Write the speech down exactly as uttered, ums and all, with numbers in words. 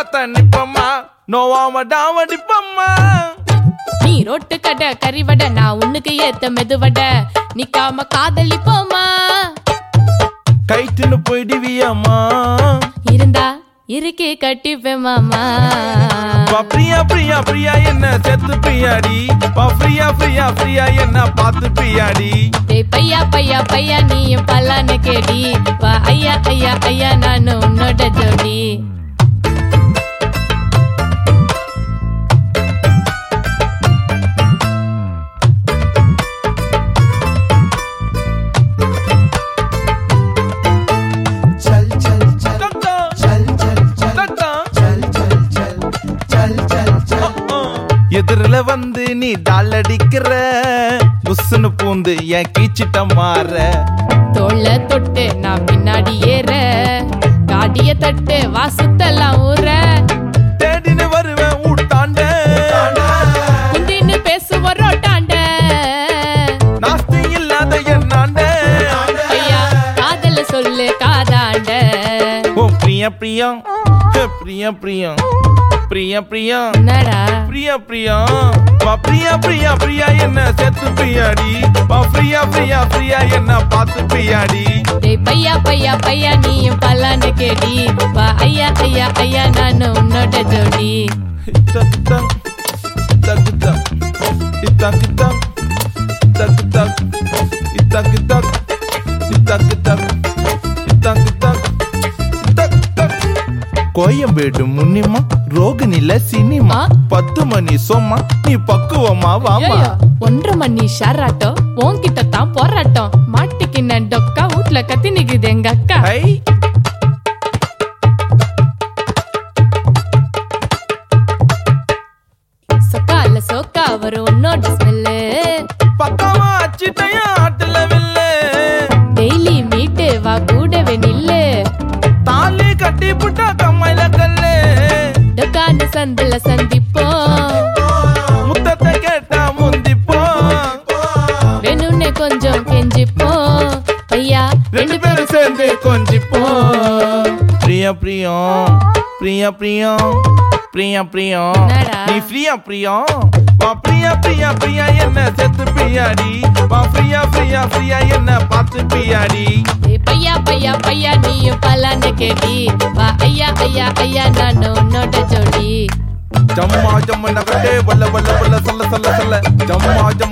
பார்த்தா நிப்பம்மா நோவாம டாவடிப்பம்மா. நீ ரோட்டு கடை கறிவடை நான் உன்னுக்கு ஏத்த மெதுவடை நிக்காம காதலிப்போமா. கைட்டுன்னு போயிடுவியம்மா இருந்தா இருக்கே கட்டிப்பேன் மாமா. பிரியா பிரியா பிரியா என்ன செத்து பிரியாடி பிரியா பிரியா பிரியா என்ன பார்த்து பிரியாடி. பையா பையா பையா நீயும் பல்லான்னு கேடி வா ஐயா ஐயா ஐயா நானு உன்னோட ஜோடி. எதிரில வந்து நீ டால் அடிக்கிற புஸ்ஸுன்னு பூந்து என் கீச்சிட்ட மாற. தோள தொட்டு நான் பின்னாடி ஏற காடிய தட்டு வாசுத்தெல்லாம் ஊற. தேடின்னு வருவேன் ஊட்டாண்ட குந்தின்னு பேசுவ ரோட்டாண்ட நாஸ்தி இல்லாத என்னாண்ட. ஐயா காதல சொல்லு காதாண்ட. ஓ பிரியா பிரியா பிரியா பிரியா பிரியா பிரியா என்னடா பிரியா பிரியா வா பிரியா பிரியா பிரியா என்ன செத்து பிரியாடி பிரியா பிரியா பிரியா என்ன பார்த்து பிரியாடி. பையா பையா பையா நீயும் பல்லான்னு கேடி வா ஐயா ஐயா ஐயா நானு உன்னோட ஜோடி. தக் தக் தக் தக் தக் தக் தக் தக் தக் தக் தக் தக் தக் தக் தக். கோயம்பேடு முன்னிமா ரோகிணில சினிமா பத்து மணி சொம்மா நீ பக்குவமா வாமா. ஒன்றரை மணி ஷாராட்டம் உன்கிட்ட தான் போராட்டம் மாட்டிக்கு நான் டொக்கா வீட்டுல கத்தி நிக்குது எங்க அக்கா. சொக்கால சோக்கா வரும் உன்னோட ஸ்மெல்லு பக்கமா அச்சிட்டையா ஆட்டுல வில்லு. டெய்லி மீட்டு வா கூடவே நில்லு தாலி கட்டி புட்டா கம்மையில கல்லு. டொக்கான சந்தில சந்திப்போம் முத்தத்தை கேட்டா முந்திப்போம் வேணும்னே கொஞ்சம் கெஞ்சிப்போம் ஐயா ரெண்டு பேரும் சேர்ந்து கொஞ்சிப்போம். பிரியா பிரியம் பிரியா பிரியம் பிரியா பிரியம் நீ பிரியா பிரியம் வா பிரியா பிரியா பிரியா என்ன செத்து பிரியாடி பிரியா பிரியா பிரியா என்ன பார்த்து பிரியாடி. பையா பையா பையா நீயும் பல்லான்னு கேடி வா ஐயா ஐயா ஐயா நானு உன்னோட ஜோடி. ஜம்மா ஜம்ம நகட்டே வல்ல வல்ல வல்ல சொல்ல சொல்ல சொல்ல ஜம்மா ஜம்ம